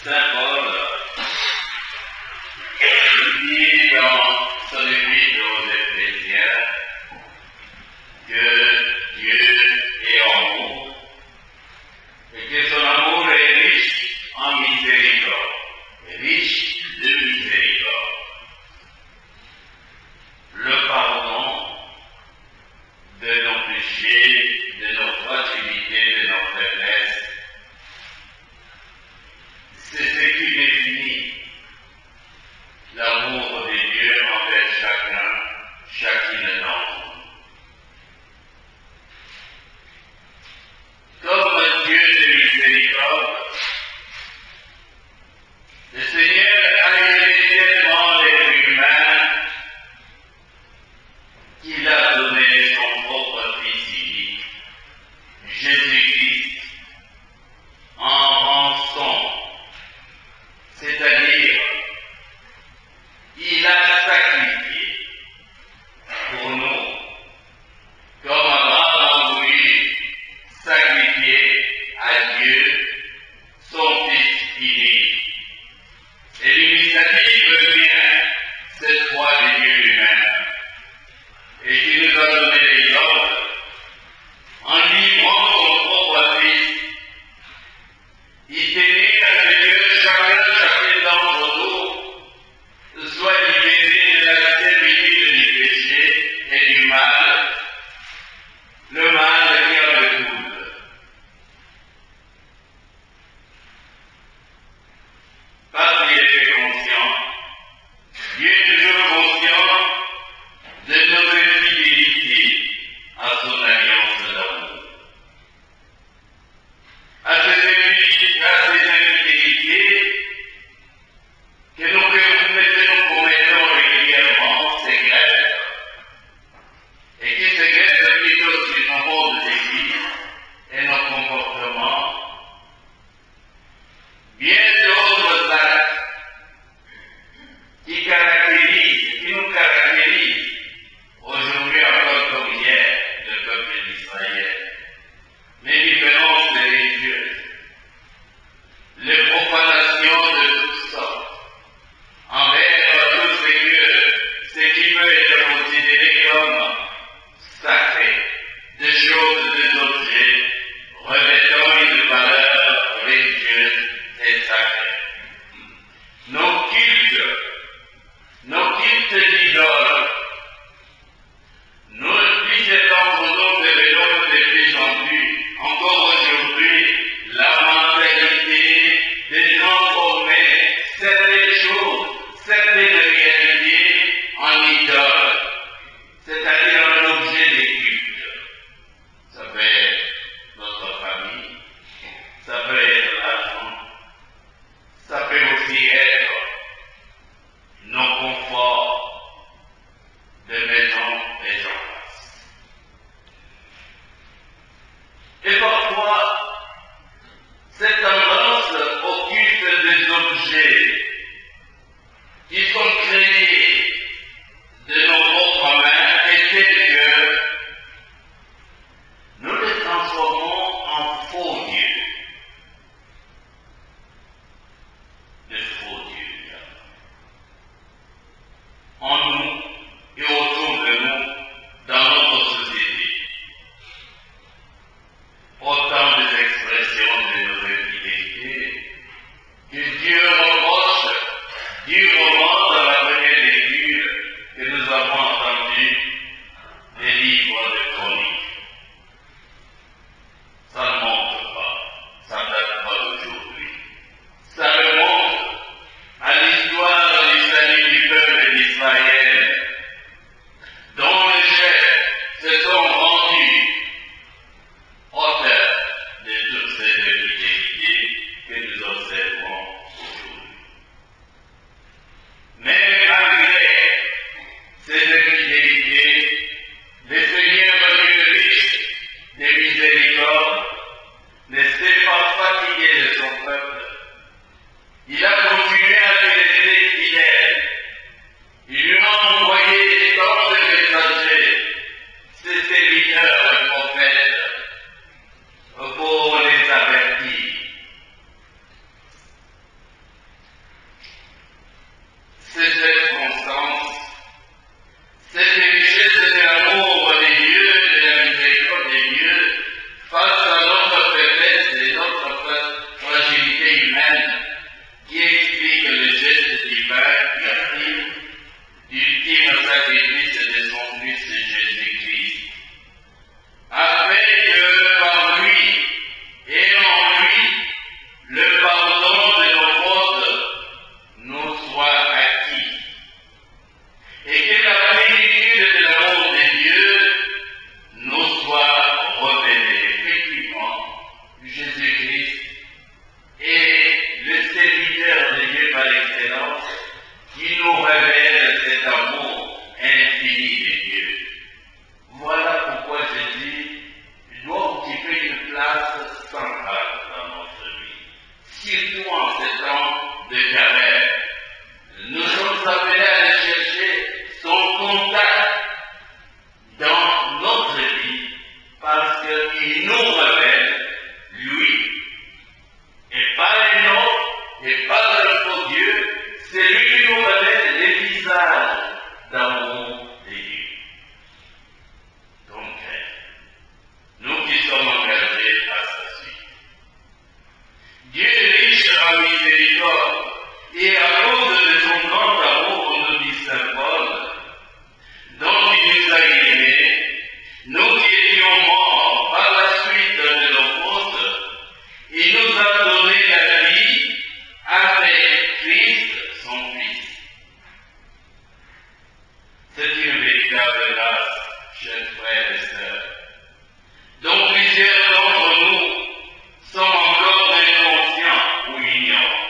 Saint Paul dit dans son épître aux Éphésiens que Dieu est amour et que son amour est riche en miséricorde, riche de miséricorde. Le pardon de nos péchés, de nos fragilités, de nos faiblesses, c'est ce qui définit l'amour de Dieu envers chacune d'entre nous. Comme Dieu de miséricorde, le Seigneur a aimé tellement l'être humain qu'il a donné son propre Fils unique, Jésus-Christ, en rançon. C'est-à-dire, il a sacrifié pour nous, comme Abraham a voulu sacrifier à Dieu son Fils unique. Et l'initiative vient cette fois de Dieu lui-même, et qui nous a donné les ordres en livrant son propre Fils. Il tenait à ce que chacun d'entre nous soit libéré de la servitude du péché et du mal, le mal qui en découle. Parce qu'il était conscient, Dieu est toujours conscient de notre fidélité à son alliance d'amour. À ces infidélités que nous commettons régulièrement, secrètes, et qui secrètent plutôt sur nos modes de vie et nos comportements, bien d'autres actes qui nous caractérisent aujourd'hui encore comme hier le peuple d'Israël. Les différences religieuses, les profanations de toutes sortes, envers tout ce qui peut être considéré comme sacré, des choses, des objets, revêtant une valeur religieuse et sacrée. Nos cultes d'idoles, nous, plus étant nous devenons de plus en plus, encore aujourd'hui, la mentalité de transformer certaines choses, certaines réalités en idoles, c'est-à-dire en objet de culte. Ça peut être notre famille, ça peut être l'argent, ça peut aussi être nos conforts de maison et gens. Et parfois, cette tendance au culte des objets qui sont créés de nos propres mains est telle que nous les transformons en faux dieux. De faux dieux. En nous et autour de nous, dans notre société. Autant des expressions de nos infidélités que Dieu reproche durement dans la première lecture que nous avons entendue des livres de chroniques. Ça ne montre pas, ça ne date pas d'aujourd'hui. Ça remonte à l'histoire du salut du peuple d'Israël, dont les chefs se sont rendus auteur de toutes ces infidélités que nous observons aujourd'hui. Mais malgré ces infidélités, le Seigneur Dieu riche de miséricorde ne s'est pas fatigué de son peuple. Il a continué à se rester fidèle. Il lui a envoyé tant de messagers, ses serviteurs, les prophètes, pour les avertir. révèle cet amour infini de Dieu. Voilà pourquoi Jésus doit occuper une place centrale dans notre vie, surtout en ces temps de carême. Nous sommes appelés à aller chercher son contact dans notre vie parce qu'il nous révèle, lui, et pas un autre, et pas un faux Dieu, c'est lui qui nous révèle les visages d'amour de Dieu. Donc, nous qui sommes engagés à sa suite. Dieu est riche en miséricorde, et à cause de son grand amour, on nous dit Saint Paul, dont il nous a aimés, nous qui étions morts par la suite de nos fautes, il nous a donné la vie avec Christ, son Fils. C'est une véritable grâce, chers frères et sœurs, dont plusieurs d'entre nous sont encore inconscients ou ignorants.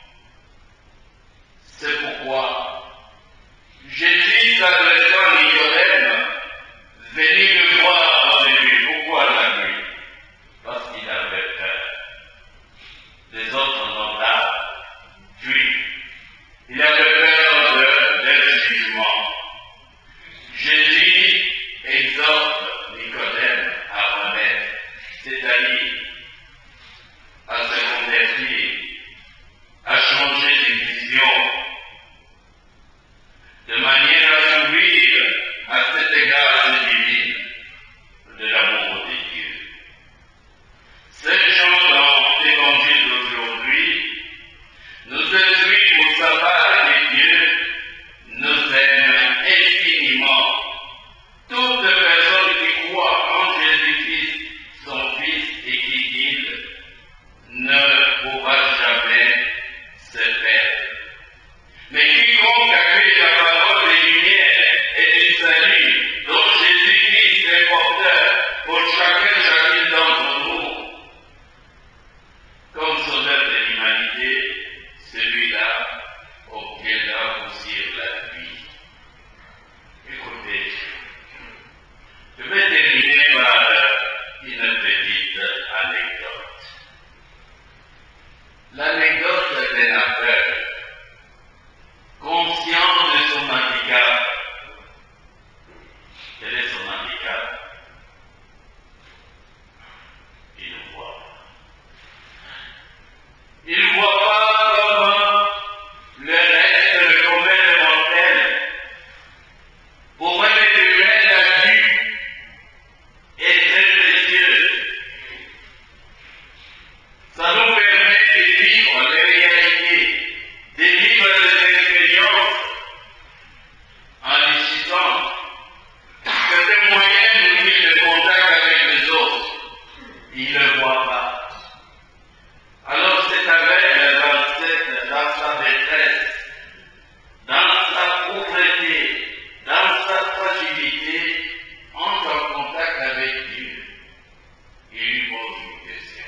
C'est pourquoi Jésus s'adressant à Nicodème, venez le voir de lui. Pourquoi la nuit? Parce qu'il avait peur. Les autres n'ont pas fui. Il avait peur de jugement. Jésus exhorte Nicodème à remettre, c'est-à-dire à se convertir, à changer de vision, de manière à s'ouvrir à cette grâce divine de l'amour de Dieu. Ces gens dans l'évangile d'aujourd'hui nous instruisent pour savoir que Dieu nous aime infiniment. Toute personne qui croit en Jésus-Christ, son Fils, et qui dit ne pourra jamais se perdre. Mais quiconque accueille la parole de lumière et du salut dont Jésus-Christ est porteur pour chacune d'entre nous, comme sauveur de l'humanité, celui-là obtiendra aussi la vie. Écoutez, je vais terminer par une petite anecdote. L'anecdote d'un aveugle, conscient de son handicap. Quel est son handicap? Il ne voit pas. Il ne voit pas comme le reste, le commun des mortels. Pour un être humain, la vue est très précieuse. Ça nous permet de vivre les réalités, de vivre des expériences enrichissantes. C'est un moyen de nouer le contact avec les autres. Il ne voit pas. Alors c'est avec dans sa détresse, dans sa pauvreté, dans sa fragilité, entre en contact avec Dieu. Il lui pose une question.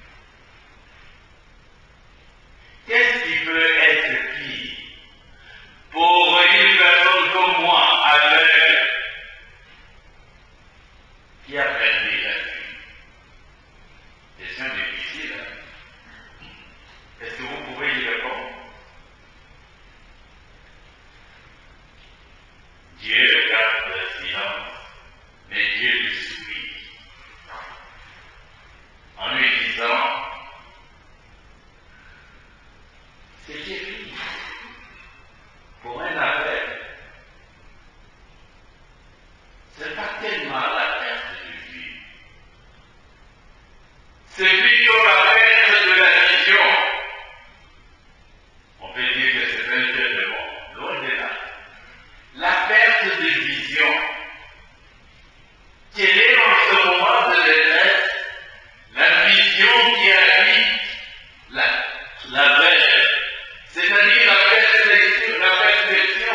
Qu'est-ce qui peut être pire pour une personne comme moi, aveugle, qui a perdu la vue? Question difficile, hein? Est-ce que vous pouvez y répondre? Dieu garde le silence, mais Dieu lui sourit en lui disant, c'est terrible pour un aveugle. C'est pas tellement la perte de vue, c'est plutôt la perte de la vision. On peut dire que c'est un jeu de mots, loin de là. La perte de vision. Quelle est en ce moment de détresse la vision qui habite l'aveugle, c'est-à-dire la perception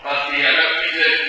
parce qu'il y avait plusieurs